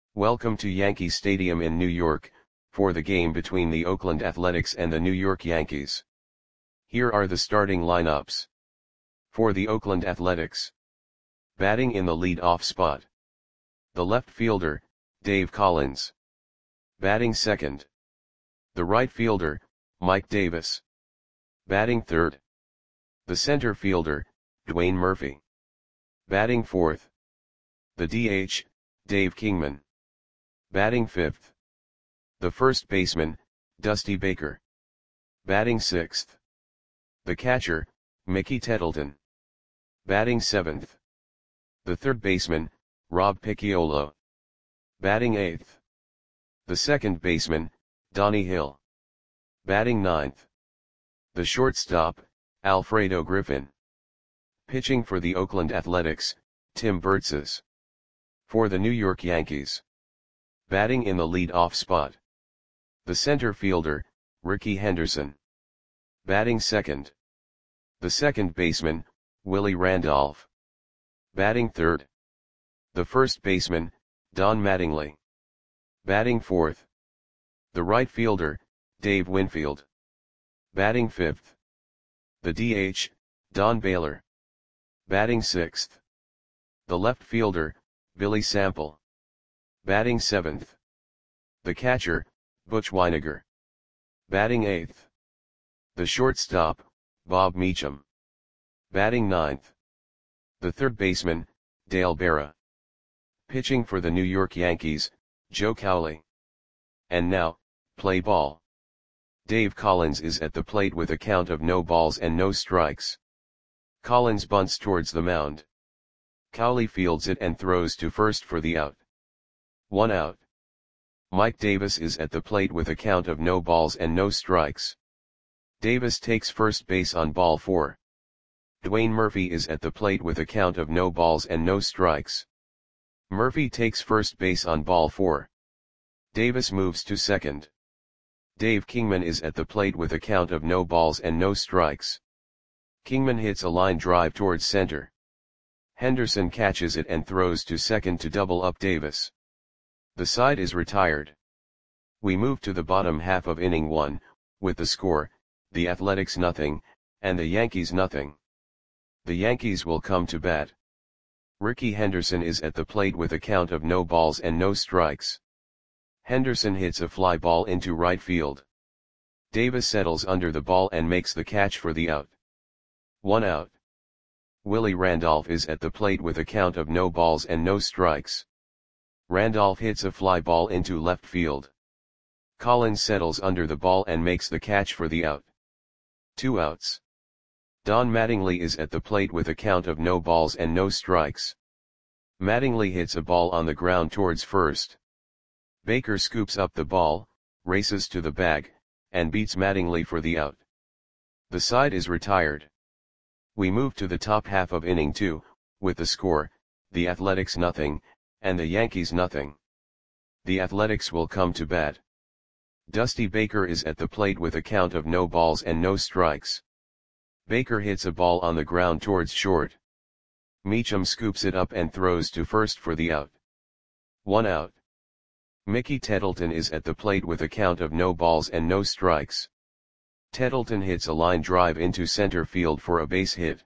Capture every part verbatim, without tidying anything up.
Welcome to Yankee Stadium in New York, for the game between the Oakland Athletics and the New York Yankees. Here are the starting lineups. For the Oakland Athletics. Batting in the lead-off spot. The left fielder, Dave Collins. Batting second. The right fielder, Mike Davis. Batting third. The center fielder, Dwayne Murphy. Batting fourth. The D H, Dave Kingman. Batting fifth. The first baseman, Dusty Baker. Batting sixth. The catcher, Mickey Tettleton. Batting seventh. The third baseman, Rob Picciolo. Batting eighth. The second baseman, Donnie Hill. Batting ninth. The shortstop, Alfredo Griffin. Pitching for the Oakland Athletics, Tim Burtzes. For the New York Yankees. Batting in the lead-off spot. The center fielder, Rickey Henderson. Batting second. The second baseman, Willie Randolph. Batting third. The first baseman, Don Mattingly. Batting fourth. The right fielder, Dave Winfield. Batting fifth. The D H, Don Baylor. Batting sixth. The left fielder, Billy Sample. Batting seventh. The catcher, Butch Wynegar. Batting eighth. The shortstop, Bob Meacham. Batting ninth. The third baseman, Dale Berra. Pitching for the New York Yankees, Joe Cowley. And now, play ball. Dave Collins is at the plate with a count of no balls and no strikes. Collins bunts towards the mound. Cowley fields it and throws to first for the out. One out. Mike Davis is at the plate with a count of no balls and no strikes. Davis takes first base on ball four. Dwayne Murphy is at the plate with a count of no balls and no strikes. Murphy takes first base on ball four. Davis moves to second. Dave Kingman is at the plate with a count of no balls and no strikes. Kingman hits a line drive towards center. Henderson catches it and throws to second to double up Davis. The side is retired. We move to the bottom half of inning one, with the score, the Athletics nothing, and the Yankees nothing. The Yankees will come to bat. Rickey Henderson is at the plate with a count of no balls and no strikes. Henderson hits a fly ball into right field. Davis settles under the ball and makes the catch for the out. One out. Willie Randolph is at the plate with a count of no balls and no strikes. Randolph hits a fly ball into left field. Collins settles under the ball and makes the catch for the out. Two outs. Don Mattingly is at the plate with a count of no balls and no strikes. Mattingly hits a ball on the ground towards first. Baker scoops up the ball, races to the bag, and beats Mattingly for the out. The side is retired. We move to the top half of inning two, with the score, the Athletics nothing, and the Yankees nothing. The Athletics will come to bat. Dusty Baker is at the plate with a count of no balls and no strikes. Baker hits a ball on the ground towards short. Meacham scoops it up and throws to first for the out. One out. Mickey Tettleton is at the plate with a count of no balls and no strikes. Tettleton hits a line drive into center field for a base hit.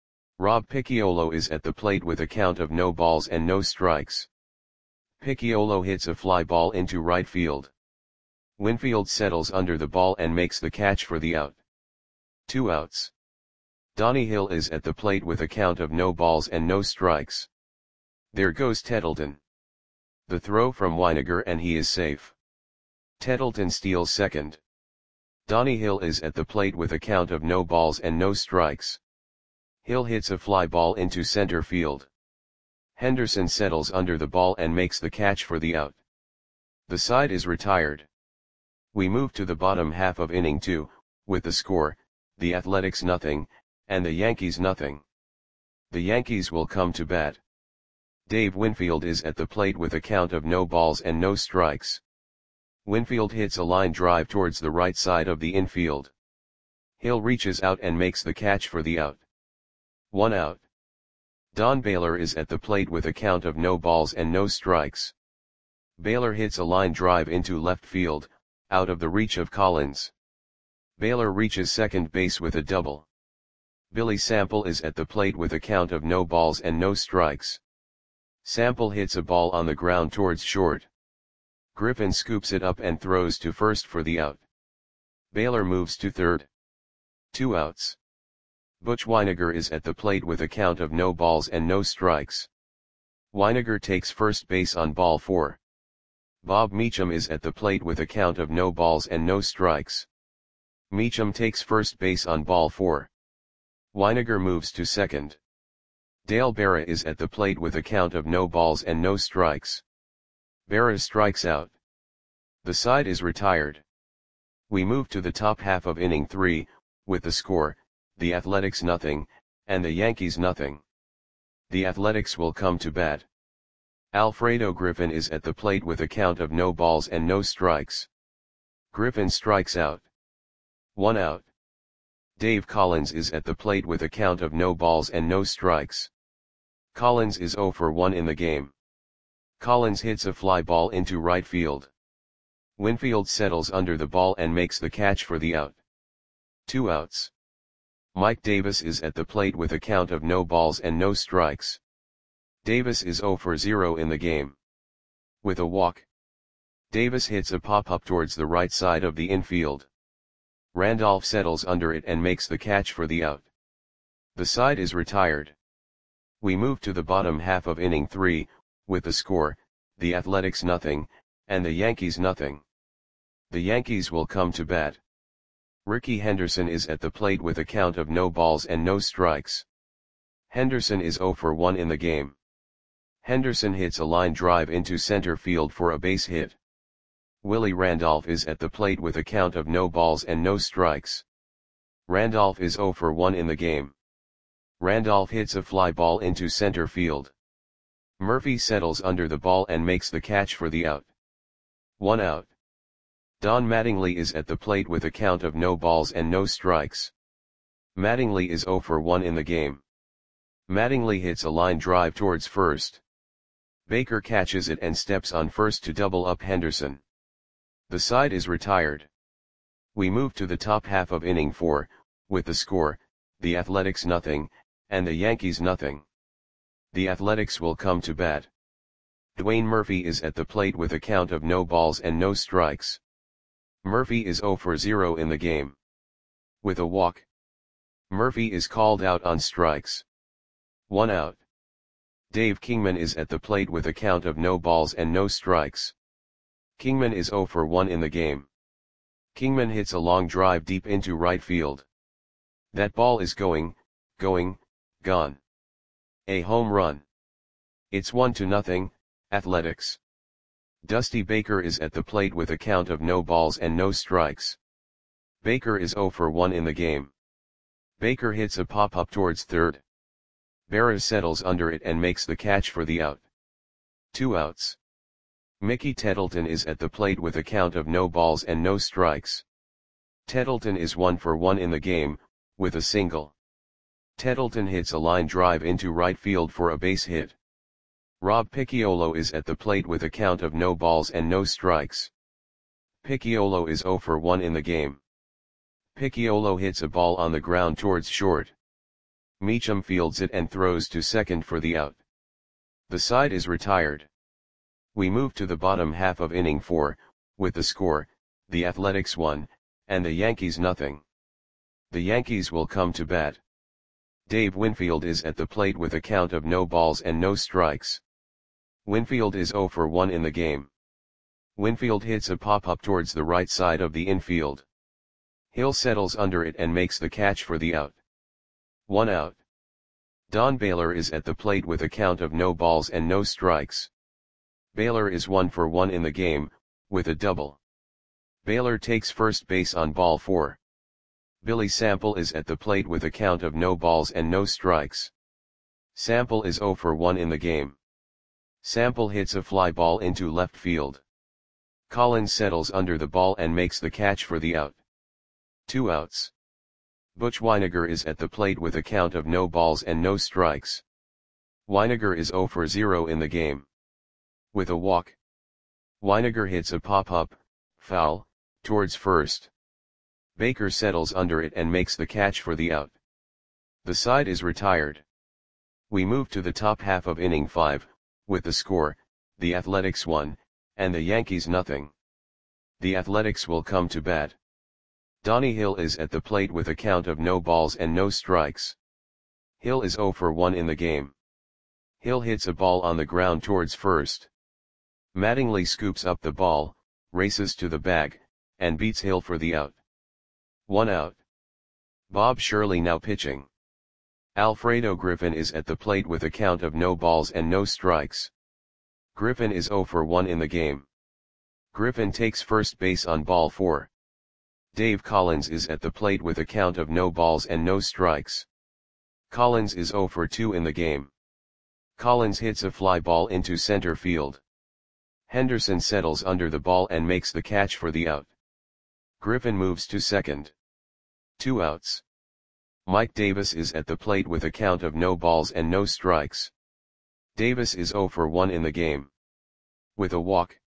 Rob Picciolo is at the plate with a count of no balls and no strikes. Picciolo hits a fly ball into right field. Winfield settles under the ball and makes the catch for the out. Two outs. Donnie Hill is at the plate with a count of no balls and no strikes. There goes Tettleton. The throw from Wynegar and he is safe. Tettleton steals second. Donnie Hill is at the plate with a count of no balls and no strikes. Hill hits a fly ball into center field. Henderson settles under the ball and makes the catch for the out. The side is retired. We move to the bottom half of inning two, with the score, the Athletics nothing, and the Yankees nothing. The Yankees will come to bat. Dave Winfield is at the plate with a count of no balls and no strikes. Winfield hits a line drive towards the right side of the infield. Hill reaches out and makes the catch for the out. One out. Don Baylor is at the plate with a count of no balls and no strikes. Baylor hits a line drive into left field, out of the reach of Collins. Baylor reaches second base with a double. Billy Sample is at the plate with a count of no balls and no strikes. Sample hits a ball on the ground towards short. Griffin scoops it up and throws to first for the out. Baylor moves to third. Two outs. Butch Wynegar is at the plate with a count of no balls and no strikes. Wynegar takes first base on ball four. Bob Meacham is at the plate with a count of no balls and no strikes. Meacham takes first base on ball four. Wynegar moves to second. Dale Berra is at the plate with a count of no balls and no strikes. Berra strikes out. The side is retired. We move to the top half of inning three, with the score, the Athletics nothing, and the Yankees nothing. The Athletics will come to bat. Alfredo Griffin is at the plate with a count of no balls and no strikes. Griffin strikes out. One out. Dave Collins is at the plate with a count of no balls and no strikes. Collins is oh for one in the game. Collins hits a fly ball into right field. Winfield settles under the ball and makes the catch for the out. Two outs. Mike Davis is at the plate with a count of no balls and no strikes. Davis is oh for zero in the game. With a walk. Davis hits a pop-up towards the right side of the infield. Randolph settles under it and makes the catch for the out. The side is retired. We move to the bottom half of inning three, with the score, the Athletics nothing, and the Yankees nothing. The Yankees will come to bat. Rickey Henderson is at the plate with a count of no balls and no strikes. Henderson is oh for one in the game. Henderson hits a line drive into center field for a base hit. Willie Randolph is at the plate with a count of no balls and no strikes. Randolph is oh for one in the game. Randolph hits a fly ball into center field. Murphy settles under the ball and makes the catch for the out. One out. Don Mattingly is at the plate with a count of no balls and no strikes. Mattingly is oh for one in the game. Mattingly hits a line drive towards first. Baker catches it and steps on first to double up Henderson. The side is retired. We move to the top half of inning four, with the score, the Athletics nothing, and the Yankees nothing. The Athletics will come to bat. Dwayne Murphy is at the plate with a count of no balls and no strikes. Murphy is oh for zero in the game. With a walk. Murphy is called out on strikes. One out. Dave Kingman is at the plate with a count of no balls and no strikes. Kingman is oh for one in the game. Kingman hits a long drive deep into right field. That ball is going, going, gone. A home run. It's one to nothing, Athletics. Dusty Baker is at the plate with a count of no balls and no strikes. Baker is oh for one in the game. Baker hits a pop-up towards third. Berra settles under it and makes the catch for the out. Two outs. Mickey Tettleton is at the plate with a count of no balls and no strikes. Tettleton is one for one in the game, with a single. Tettleton hits a line drive into right field for a base hit. Rob Picciolo is at the plate with a count of no balls and no strikes. Picciolo is oh for one in the game. Picciolo hits a ball on the ground towards short. Meacham fields it and throws to second for the out. The side is retired. We move to the bottom half of inning four, with the score, the Athletics one, and the Yankees nothing. The Yankees will come to bat. Dave Winfield is at the plate with a count of no balls and no strikes. Winfield is oh for one in the game. Winfield hits a pop-up towards the right side of the infield. Hill settles under it and makes the catch for the out. One out. Don Baylor is at the plate with a count of no balls and no strikes. Baylor is one for one in the game, with a double. Baylor takes first base on ball four. Billy Sample is at the plate with a count of no balls and no strikes. Sample is oh for one in the game. Sample hits a fly ball into left field. Collins settles under the ball and makes the catch for the out. Two outs. Butch Wynegar is at the plate with a count of no balls and no strikes. Wynegar is oh for zero in the game. With a walk. Weiniger hits a pop-up, foul, towards first. Baker settles under it and makes the catch for the out. The side is retired. We move to the top half of inning five, with the score, the Athletics one, and the Yankees nothing. The Athletics will come to bat. Donnie Hill is at the plate with a count of no balls and no strikes. Hill is zero for one in the game. Hill hits a ball on the ground towards first. Mattingly scoops up the ball, races to the bag, and beats Hill for the out. One out. Bob Shirley now pitching. Alfredo Griffin is at the plate with a count of no balls and no strikes. Griffin is zero for one in the game. Griffin takes first base on ball four. Dave Collins is at the plate with a count of no balls and no strikes. Collins is zero for two in the game. Collins hits a fly ball into center field. Henderson settles under the ball and makes the catch for the out. Griffin moves to second. Two outs. Mike Davis is at the plate with a count of no balls and no strikes. Davis is zero for one in the game. With a walk.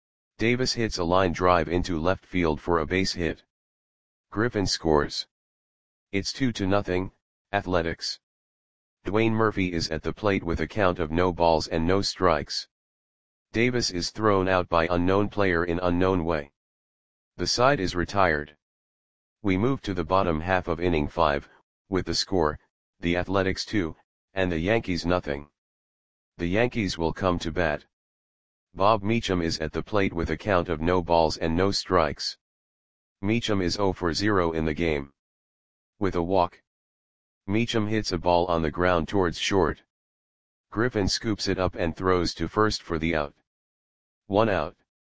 Davis hits a line drive into left field for a base hit. Griffin scores. It's two to nothing, Athletics. Dwayne Murphy is at the plate with a count of no balls and no strikes. Davis is thrown out by unknown player in unknown way. The side is retired. We move to the bottom half of inning five, with the score, the Athletics two, and the Yankees nothing. The Yankees will come to bat. Bob Meacham is at the plate with a count of no balls and no strikes. Meacham is zero for zero in the game. With a walk. Meacham hits a ball on the ground towards short. Griffin scoops it up and throws to first for the out. One out.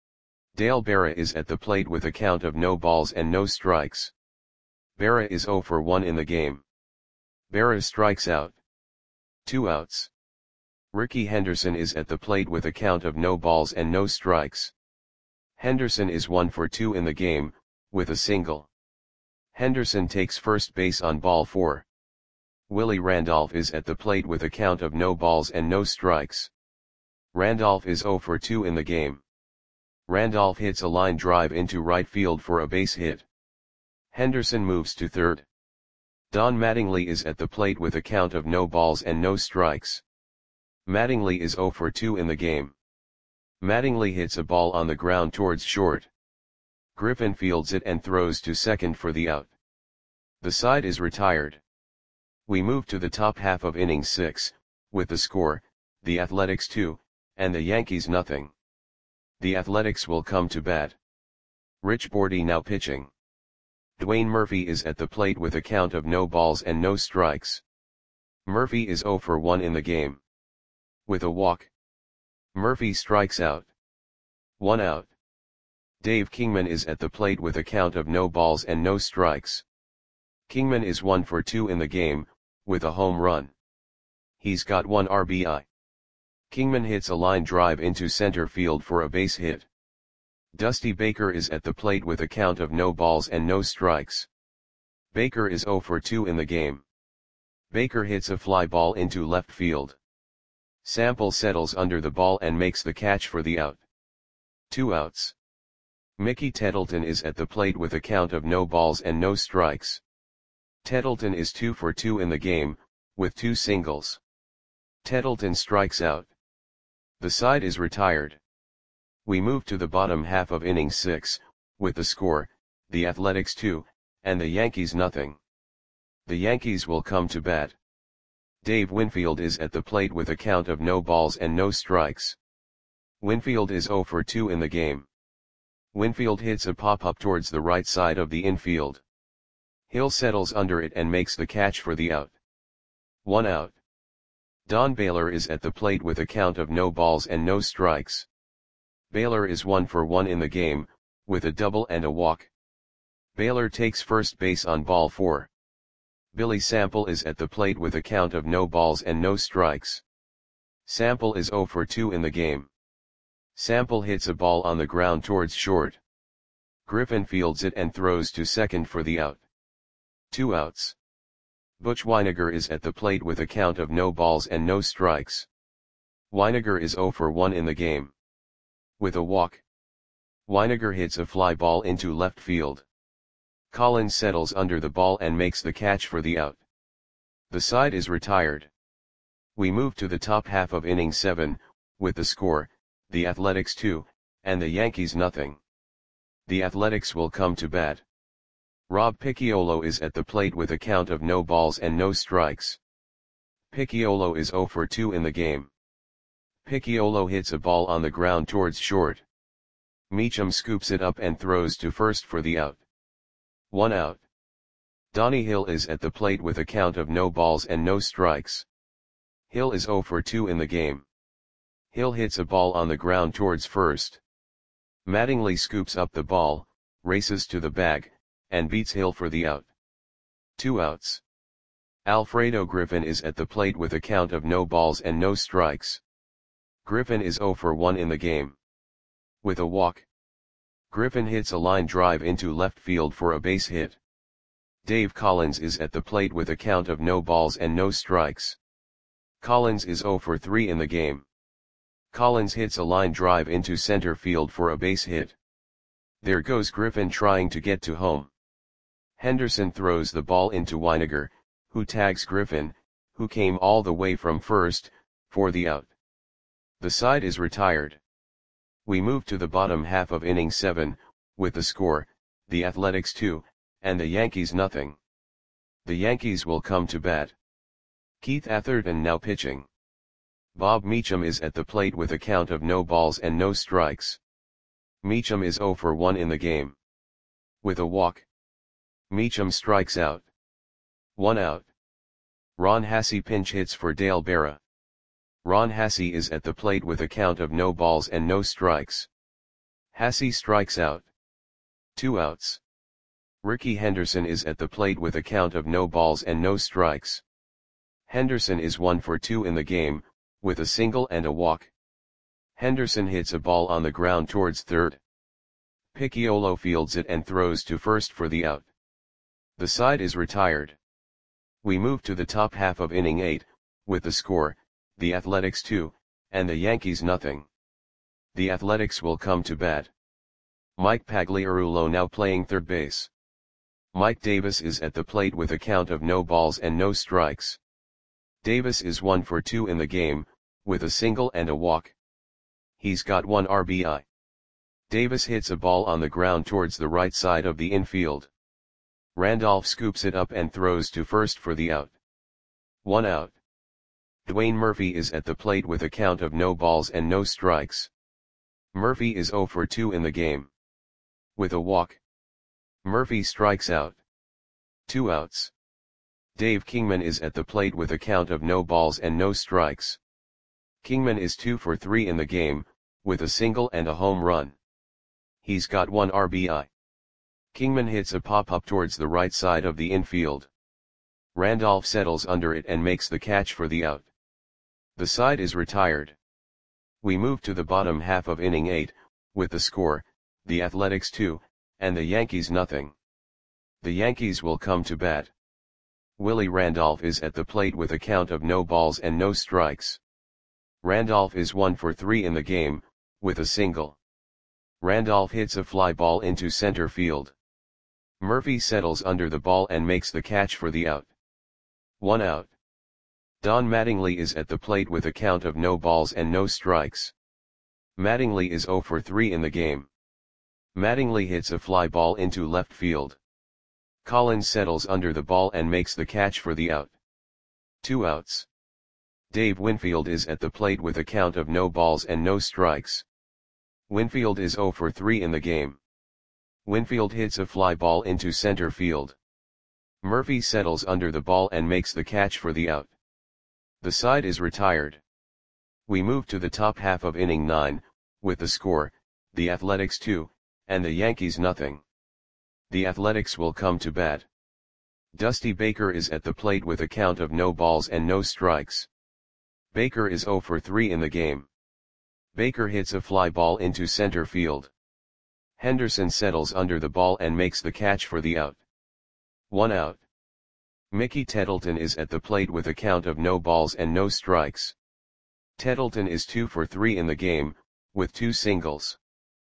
Dale Berra is at the plate with a count of no balls and no strikes. Berra is zero for one in the game. Berra strikes out. Two outs. Ricky Henderson is at the plate with a count of no balls and no strikes. Henderson is one for two in the game, with a single. Henderson takes first base on ball four. Willie Randolph is at the plate with a count of no balls and no strikes. Randolph is zero for two in the game. Randolph hits a line drive into right field for a base hit. Henderson moves to third. Don Mattingly is at the plate with a count of no balls and no strikes. Mattingly is zero for two in the game. Mattingly hits a ball on the ground towards short. Griffin fields it and throws to second for the out. The side is retired. We move to the top half of inning six, with the score, the Athletics two, and the Yankees nothing. The Athletics will come to bat. Rich Bordy now pitching. Dwayne Murphy is at the plate with a count of no balls and no strikes. Murphy is zero for one in the game. With a walk. Murphy strikes out. One out. Dave Kingman is at the plate with a count of no balls and no strikes. Kingman is one for two in the game, with a home run. He's got one R B I. Kingman hits a line drive into center field for a base hit. Dusty Baker is at the plate with a count of no balls and no strikes. Baker is zero for two in the game. Baker hits a fly ball into left field. Sample settles under the ball and makes the catch for the out. Two outs. Mickey Tettleton is at the plate with a count of no balls and no strikes. Tettleton is two for two in the game, with two singles. Tettleton strikes out. The side is retired. We move to the bottom half of inning six, with the score, the Athletics two, and the Yankees nothing. The Yankees will come to bat. Dave Winfield is at the plate with a count of no balls and no strikes. Winfield is zero for two in the game. Winfield hits a pop-up towards the right side of the infield. Hill settles under it and makes the catch for the out. One out. Don Baylor is at the plate with a count of no balls and no strikes. Baylor is one for one in the game, with a double and a walk. Baylor takes first base on ball four. Billy Sample is at the plate with a count of no balls and no strikes. Sample is zero for two in the game. Sample hits a ball on the ground towards short. Griffin fields it and throws to second for the out. Two outs. Butch Weiniger is at the plate with a count of no balls and no strikes. Weiniger is zero for one in the game. With a walk. Weiniger hits a fly ball into left field. Collins settles under the ball and makes the catch for the out. The side is retired. We move to the top half of inning seven, with the score, the Athletics two, and the Yankees nothing. The Athletics will come to bat. Rob Picciolo is at the plate with a count of no balls and no strikes. Picciolo is oh for two in the game. Picciolo hits a ball on the ground towards short. Meacham scoops it up and throws to first for the out. One out. Donnie Hill is at the plate with a count of no balls and no strikes. Hill is oh for two in the game. Hill hits a ball on the ground towards first. Mattingly scoops up the ball, races to the bag, and beats Hill for the out. Two outs. Alfredo Griffin is at the plate with a count of no balls and no strikes. Griffin is oh for one in the game. With a walk. Griffin hits a line drive into left field for a base hit. Dave Collins is at the plate with a count of no balls and no strikes. Collins is oh for three in the game. Collins hits a line drive into center field for a base hit. There goes Griffin trying to get to home. Henderson throws the ball into Weiniger, who tags Griffin, who came all the way from first, for the out. The side is retired. We move to the bottom half of inning seven, with the score, the Athletics two, and the Yankees nothing. The Yankees will come to bat. Keith Atherton now pitching. Bob Meacham is at the plate with a count of no balls and no strikes. Meacham is oh for one in the game. With a walk. Meacham strikes out. One out. Ron Hassey pinch hits for Dale Berra. Ron Hassey is at the plate with a count of no balls and no strikes. Hassey strikes out. Two outs. Ricky Henderson is at the plate with a count of no balls and no strikes. Henderson is one for two in the game, with a single and a walk. Henderson hits a ball on the ground towards third. Picciolo fields it and throws to first for the out. The side is retired. We move to the top half of inning eight, with the score, the Athletics two, and the Yankees nothing. The Athletics will come to bat. Mike Pagliarulo now playing third base. Mike Davis is at the plate with a count of no balls and no strikes. Davis is one for two in the game, with a single and a walk. He's got one R B I. Davis hits a ball on the ground towards the right side of the infield. Randolph scoops it up and throws to first for the out. One out. Dwayne Murphy is at the plate with a count of no balls and no strikes. Murphy is oh for two in the game. With a walk. Murphy strikes out. Two outs. Dave Kingman is at the plate with a count of no balls and no strikes. Kingman is two for three in the game, with a single and a home run. He's got one R B I. Kingman hits a pop-up towards the right side of the infield. Randolph settles under it and makes the catch for the out. The side is retired. We move to the bottom half of inning eight, with the score, the Athletics two, and the Yankees nothing. The Yankees will come to bat. Willie Randolph is at the plate with a count of no balls and no strikes. Randolph is one for three in the game, with a single. Randolph hits a fly ball into center field. Murphy settles under the ball and makes the catch for the out. One out. Don Mattingly is at the plate with a count of no balls and no strikes. Mattingly is oh for three in the game. Mattingly hits a fly ball into left field. Collins settles under the ball and makes the catch for the out. Two outs. Dave Winfield is at the plate with a count of no balls and no strikes. Winfield is oh for three in the game. Winfield hits a fly ball into center field. Murphy settles under the ball and makes the catch for the out. The side is retired. We move to the top half of inning nine, with the score, the Athletics two, and the Yankees nothing. The Athletics will come to bat. Dusty Baker is at the plate with a count of no balls and no strikes. Baker is oh for three in the game. Baker hits a fly ball into center field. Henderson settles under the ball and makes the catch for the out. One out. Mickey Tettleton is at the plate with a count of no balls and no strikes. Tettleton is two for three in the game, with two singles.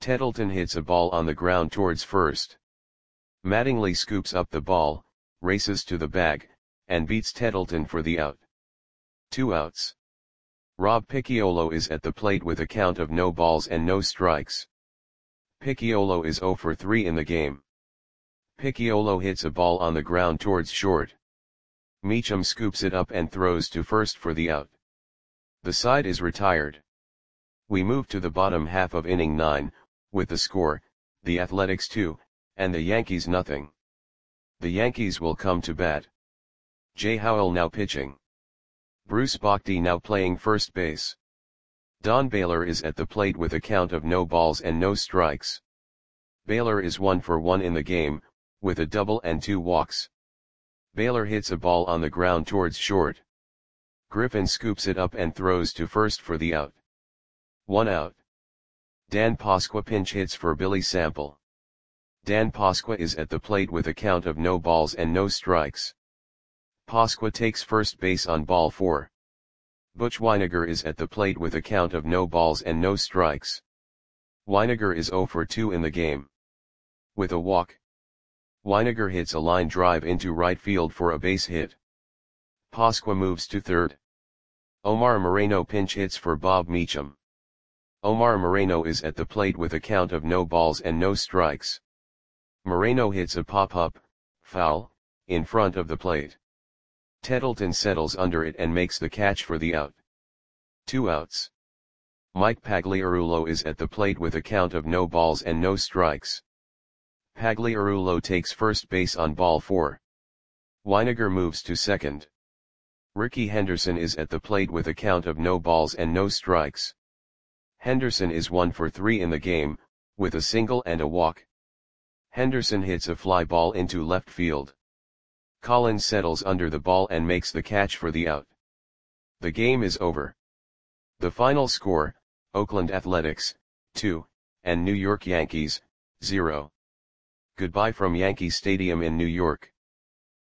Tettleton hits a ball on the ground towards first. Mattingly scoops up the ball, races to the bag, and beats Tettleton for the out. Two outs. Rob Picciolo is at the plate with a count of no balls and no strikes. Picciolo is zero for three in the game. Picciolo hits a ball on the ground towards short. Meacham scoops it up and throws to first for the out. The side is retired. We move to the bottom half of inning nine, with the score, the Athletics two, and the Yankees nothing. The Yankees will come to bat. Jay Howell now pitching. Bruce Bochy now playing first base. Don Baylor is at the plate with a count of no balls and no strikes. Baylor is one for one in the game, with a double and two walks. Baylor hits a ball on the ground towards short. Griffin scoops it up and throws to first for the out. One out. Dan Pasqua pinch hits for Billy Sample. Dan Pasqua is at the plate with a count of no balls and no strikes. Pasqua takes first base on ball four. Butch Wynegar is at the plate with a count of no balls and no strikes. Wynegar is zero for two in the game. With a walk. Wynegar hits a line drive into right field for a base hit. Pasqua moves to third. Omar Moreno pinch hits for Bob Meacham. Omar Moreno is at the plate with a count of no balls and no strikes. Moreno hits a pop-up, foul, in front of the plate. Tettleton settles under it and makes the catch for the out. Two outs. Mike Pagliarulo is at the plate with a count of no balls and no strikes. Pagliarulo takes first base on ball four. Wynegar moves to second. Ricky Henderson is at the plate with a count of no balls and no strikes. Henderson is one for three in the game, with a single and a walk. Henderson hits a fly ball into left field. Collins settles under the ball and makes the catch for the out. The game is over. The final score, Oakland Athletics, two, and New York Yankees, zero. Goodbye from Yankee Stadium in New York.